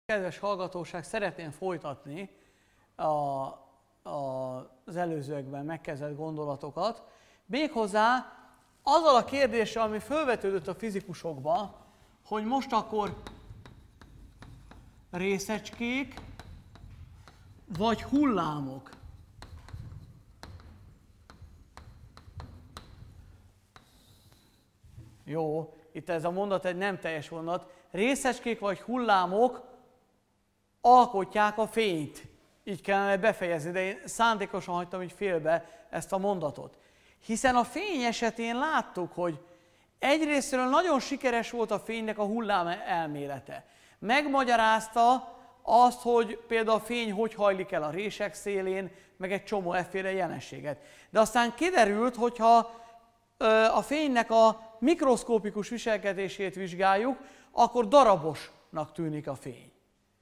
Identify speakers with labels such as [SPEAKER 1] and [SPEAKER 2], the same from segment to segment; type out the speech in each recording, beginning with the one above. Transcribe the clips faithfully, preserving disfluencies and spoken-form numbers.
[SPEAKER 1] Kedves hallgatóság, szeretném folytatni a, a, az előzőekben megkezdett gondolatokat, méghozzá azzal a kérdéssel, ami felvetődött a fizikusokban, hogy most akkor részecskék vagy hullámok. Jó, itt ez a mondat egy nem teljes mondat. Részecskék vagy hullámok alkotják a fényt. Így kellene befejezni, de én szándékosan hagytam így félbe ezt a mondatot. Hiszen a fény esetén láttuk, hogy egyrésztről nagyon sikeres volt a fénynek a hullám elmélete. Megmagyarázta azt, hogy például a fény hogy hajlik el a rések szélén, meg egy csomó efféle jelenséget. De aztán kiderült, hogyha a fénynek a mikroszkópikus viselkedését vizsgáljuk, akkor darabosnak tűnik a fény.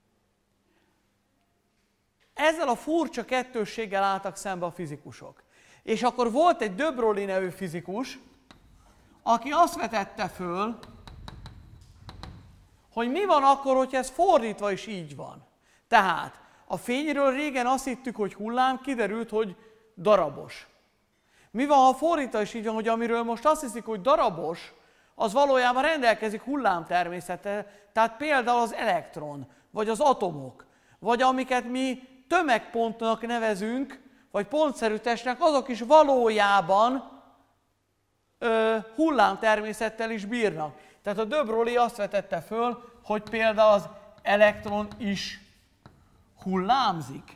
[SPEAKER 1] Ezzel a furcsa kettősséggel álltak szembe a fizikusok. És akkor volt egy de Broglie nevű fizikus, aki azt vetette föl, hogy mi van akkor, hogyha ez fordítva is így van. Tehát a fényről régen azt hittük, hogy hullám, kiderült, hogy darabos. Mi van, ha fordítva is így van, hogy amiről most azt hiszik, hogy darabos, az valójában rendelkezik hullám természettel, tehát például az elektron, vagy az atomok, vagy amiket mi tömegpontnak nevezünk, vagy pontszerű testnek, azok is valójában ö, hullám természettel is bírnak. Tehát a de Broglie azt vetette föl, hogy például az elektron is hullámzik.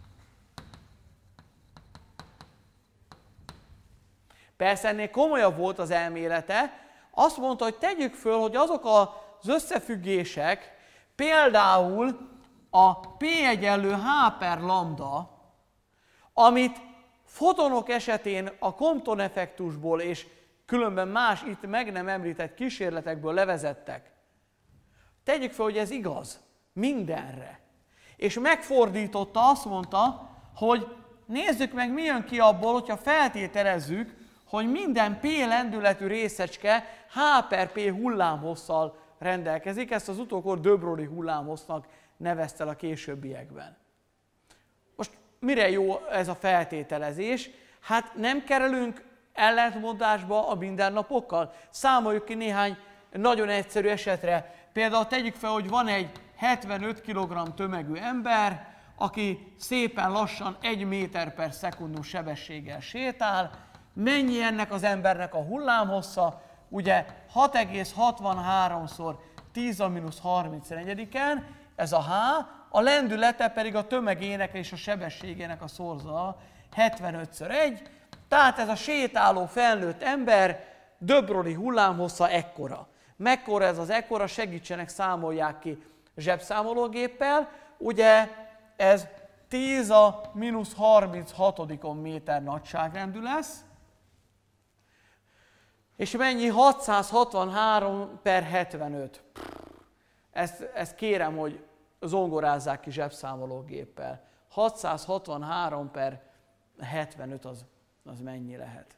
[SPEAKER 1] Persze ennél komolyabb volt az elmélete, azt mondta, hogy tegyük föl, hogy azok az összefüggések, például a P egyenlő H per lambda, amit fotonok esetén a Compton-effektusból és különben más itt meg nem említett kísérletekből levezettek. Tegyük fel, hogy ez igaz mindenre. És megfordította, azt mondta, hogy nézzük meg, mi jön ki abból, hogyha feltételezzük, hogy minden P lendületű részecske H per P hullámhosszal rendelkezik. Ezt az utókor de Broglie hullámhossznak nevezte a későbbiekben. Most mire jó ez a feltételezés? Hát nem kerülünk ellentmondásba a mindennapokkal. Számoljuk ki néhány nagyon egyszerű esetre. Például tegyük fel, hogy van egy hetvenöt kilogramm tömegű ember, aki szépen lassan egy méter per szekundus sebességgel sétál. Mennyi ennek az embernek a hullámhossza? Ugye hat egész hatvanháromszor tíz a mínusz harmincnegyediken, ez a H, a lendülete pedig a tömegének és a sebességének a szorzata hetvenötször egy, tehát ez a sétáló felnőtt ember de Broglie hullámhossza ekkora. Mekkora ez az ekkora, segítsenek, számolják ki zsebszámológéppel, ugye ez tíz a mínusz harminchatodikon méter nagyságrendű lesz, és mennyi? hatszázhatvanhárom per hetvenöt. Ezt, ezt kérem, hogy zongorázzák ki zsebszámológéppel. hatszázhatvanhárom per hetvenöt az, az mennyi lehet?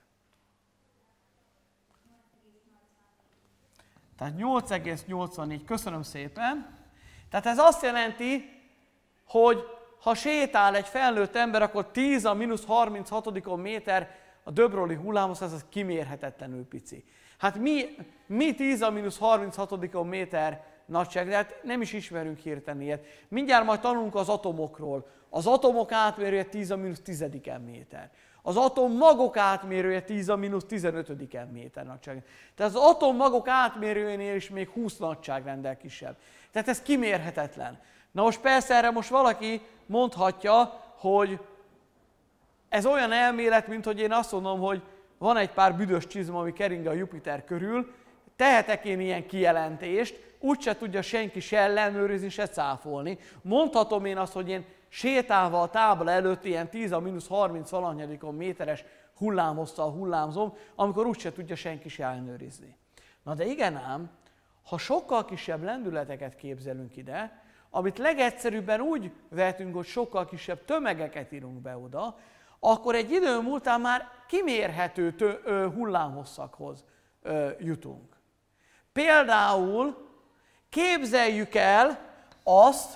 [SPEAKER 1] Tehát nyolc egész nyolcvannégy. Köszönöm szépen. Tehát ez azt jelenti, hogy ha sétál egy felnőtt ember, akkor tíz a mínusz harminchatodikon méter a de Broglie hullámhossz, ez kimérhetetlenül pici. Hát mi, mi tíz a mínusz harminchatodikon méter nagyság, de hát nem is ismerünk hirtelen ilyet. Mindjárt majd tanulunk az atomokról. Az atomok átmérője tíz a mínusz tizediken méter. Az atommagok átmérője tíz a mínusz tizenötödiken méter nagyság. Tehát az atommagok átmérőjénél is még húsz nagyságrendel kisebb. Tehát ez kimérhetetlen. Na most persze erre most valaki mondhatja, hogy ez olyan elmélet, mint hogy én azt mondom, hogy van egy pár büdös csizma, ami kering a Jupiter körül, tehetek én ilyen kijelentést, úgyse tudja senki se ellenőrizni, se cáfolni. Mondhatom én azt, hogy én sétálva a tábla előtt ilyen tíz a mínusz harminc valahanyadikon méteres hullámhosszal hullámzom, amikor úgyse tudja senki se ellenőrizni. Na de igen ám, ha sokkal kisebb lendületeket képzelünk ide, amit legegyszerűbben úgy vetünk, hogy sokkal kisebb tömegeket írunk be oda, akkor egy idő múltán már kimérhető tő, ö, hullámhosszakhoz ö, jutunk. Például képzeljük el azt,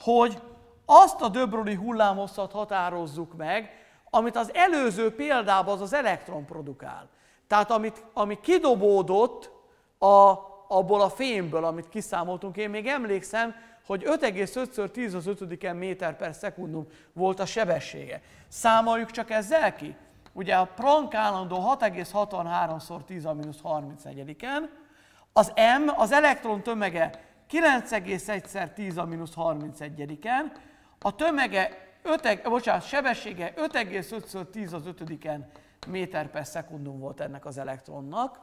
[SPEAKER 1] hogy azt a de Broglie hullámhosszat határozzuk meg, amit az előző példában az az elektron produkál. Tehát amit, ami kidobódott a, abból a fémből, amit kiszámoltunk, én még emlékszem, hogy öt egész ötször tíz az ötödiken méter per szekundum volt a sebessége. Számoljuk csak ezzel ki. Ugye a Planck állandó hat egész hatvanháromszor tíz a mínusz harmincegyediken, az M, az elektron tömege kilenc egész egyszer tíz a mínusz harmincegyediken, a tömege öt, bocsánat, sebessége öt egész ötször tíz az ötödiken méter per szekundum volt ennek az elektronnak.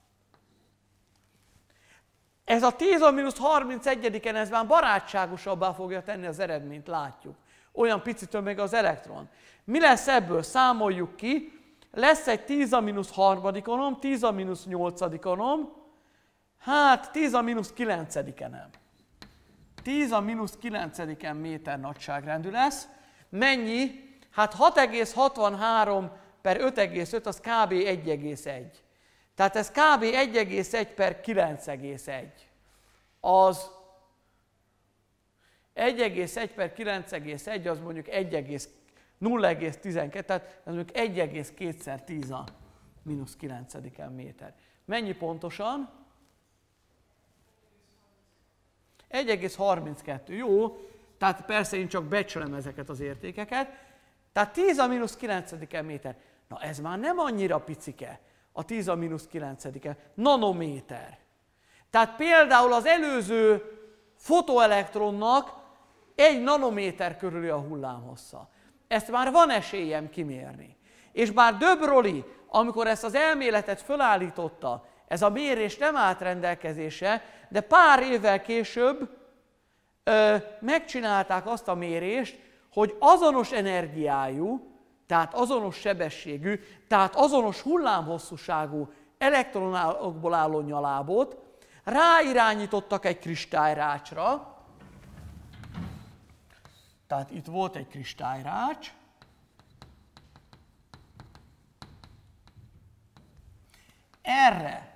[SPEAKER 1] Ez a tíz a mínusz harmincegyediken ez már barátságosabbá fogja tenni az eredményt, látjuk. Olyan pici tömege az elektron. Mi lesz ebből? Számoljuk ki. Lesz egy tíz a mínusz harmadikonom, tíz a mínusz nyolcadikonom, hát tíz a mínusz kilencedikenem. tíz a mínusz kilencediken méter nagyságrendű lesz. Mennyi? Hát hat egész hatvanhárom per öt egész öt az kb. egy egész egy. Tehát ez kb. egy egész egy per kilenc egész egy. Az egy egész egy per kilenc egész egy az mondjuk nulla egész tizenkettő, tehát ez mondjuk egy egész kétszer tíz a mínusz kilencediken méter. Mennyi pontosan? egy egész harminckettő. Jó, tehát persze én csak becslem ezeket az értékeket. Tehát tíz a mínusz kilencediken méter. Na ez már nem annyira picike, a tíz a mínusz kilencediken. Nanométer. Tehát például az előző fotoelektronnak egy nanométer körüli a hullámhossza. Ezt már van esélyem kimérni. És bár de Broglie, amikor ezt az elméletet fölállította, ez a mérés nem állt rendelkezésre, de pár évvel később ö, megcsinálták azt a mérést, hogy azonos energiájú, tehát azonos sebességű, tehát azonos hullámhosszúságú elektronokból álló nyalábot ráirányítottak egy kristályrácsra. Tehát itt volt egy kristályrács. Erre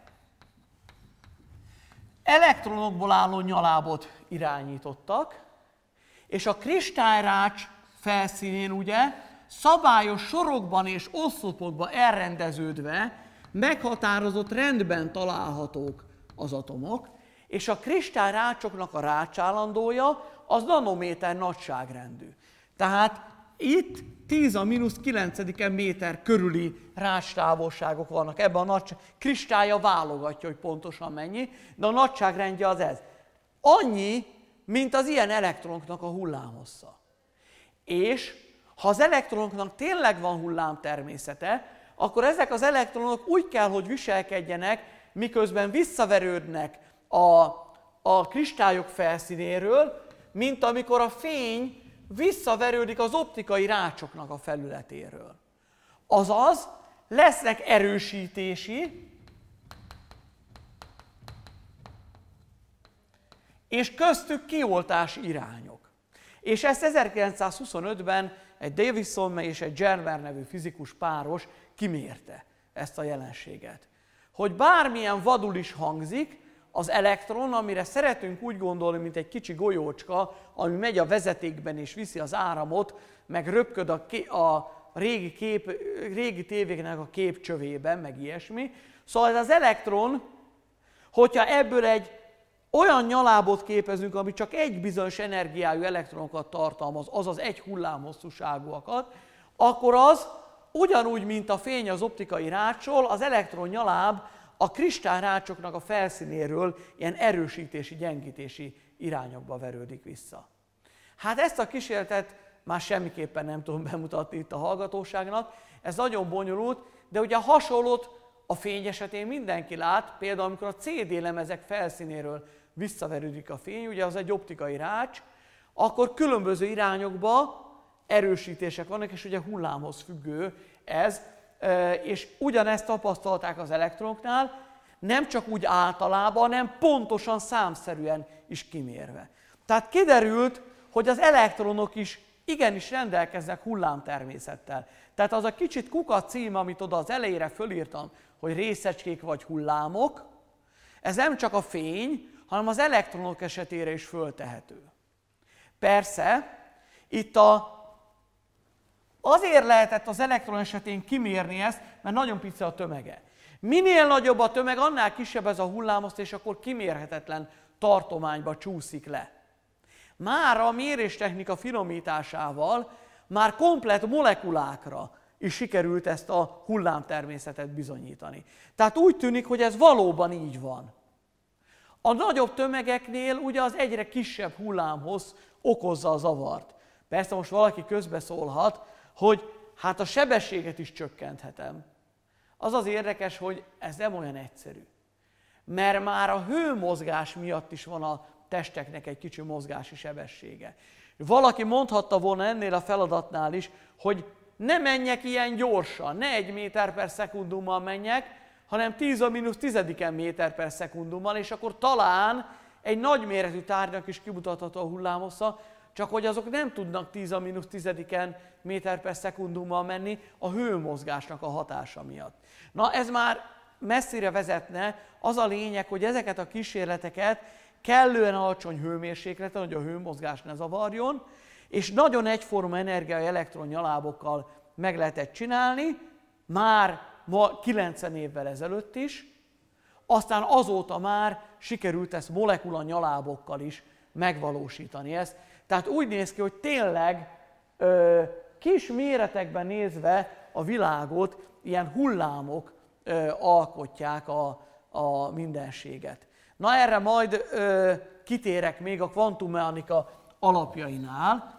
[SPEAKER 1] elektronokból álló nyalábot irányítottak, és a kristályrács felszínén ugye szabályos sorokban és oszlopokban elrendeződve meghatározott rendben találhatók az atomok, és a kristályrácsoknak a rácsállandója az nanométer nagyságrendű. Tehát itt tíz a mínusz kilencediken méter körüli rácstávolságok vannak. Ebben a nagy kristálya válogatja, hogy pontosan mennyi, de a nagyságrendje az ez. Annyi, mint az ilyen elektronoknak a hullámhossza. És ha az elektronoknak tényleg van hullámtermészete, akkor ezek az elektronok úgy kell, hogy viselkedjenek, miközben visszaverődnek a, a kristályok felszínéről, mint amikor a fény visszaverődik az optikai rácsoknak a felületéről. Azaz, lesznek erősítési és köztük kioltási irányok. És ezt ezerkilencszázhuszonötben egy Davison és egy Germer nevű fizikus páros kimérte ezt a jelenséget. Hogy bármilyen vadul is hangzik, az elektron, amire szeretünk úgy gondolni, mint egy kicsi golyócska, ami megy a vezetékben és viszi az áramot, meg röpköd a, ké- a régi, kép, régi tévéknek a képcsövében, meg ilyesmi. Szóval ez az elektron, hogyha ebből egy olyan nyalábot képezünk, ami csak egy bizonyos energiájú elektronokat tartalmaz, azaz egy hullámhosszúságúakat, akkor az ugyanúgy, mint a fény az optikai rácsol, az elektron nyaláb a kristályrácsoknak a felszínéről ilyen erősítési, gyengítési irányokba verődik vissza. Hát ezt a kísérletet már semmiképpen nem tudom bemutatni itt a hallgatóságnak, ez nagyon bonyolult, de ugye a hasonlót a fény esetén mindenki lát, például amikor a cé dé lemezek felszínéről visszaverődik a fény, ugye az egy optikai rács, akkor különböző irányokba erősítések vannak, és ugye hullámhoz függő ez, és ugyanezt tapasztalták az elektronoknál, nem csak úgy általában, hanem pontosan számszerűen is kimérve. Tehát kiderült, hogy az elektronok is igenis rendelkeznek hullámtermészettel. Tehát az a kicsit kukac cím, amit oda az elejére fölírtam, hogy részecskék vagy hullámok, ez nem csak a fény, hanem az elektronok esetére is föltehető. Persze, itt a, azért lehetett az elektron esetén kimérni ezt, mert nagyon pici a tömege. Minél nagyobb a tömeg, annál kisebb ez a hullámosztály, és akkor kimérhetetlen tartományba csúszik le. Már a méréstechnika finomításával már komplett molekulákra is sikerült ezt a hullámtermészetet bizonyítani. Tehát úgy tűnik, hogy ez valóban így van. A nagyobb tömegeknél ugye az egyre kisebb hullámhoz okozza a zavart. Persze most valaki közbeszólhat, hogy hát a sebességet is csökkenthetem. Az az érdekes, hogy ez nem olyan egyszerű. Mert már a hőmozgás miatt is van a testeknek egy kicsi mozgási sebessége. Valaki mondhatta volna ennél a feladatnál is, hogy ne menjek ilyen gyorsan, ne egy méter per szekundummal menjek, hanem tíz a mínusz tizediken méter per szekundummal, és akkor talán egy nagyméretű tárgynak is kimutatható a hullámhossza, csak hogy azok nem tudnak tíz a mínusz tizediken méter per szekundummal menni a hőmozgásnak a hatása miatt. Na ez már messzire vezetne, az a lényeg, hogy ezeket a kísérleteket kellően alacsony hőmérsékleten, hogy a hőmozgás ne zavarjon, és nagyon egyforma energia elektronnyalábokkal meg lehetett csinálni, már ma kilencven évvel ezelőtt is, aztán azóta már sikerült ezt molekula nyalábokkal is megvalósítani ezt. Tehát úgy néz ki, hogy tényleg ö, kis méretekben nézve a világot ilyen hullámok ö, alkotják a, a mindenséget. Na erre majd ö, kitérek még a kvantummechanika alapjainál.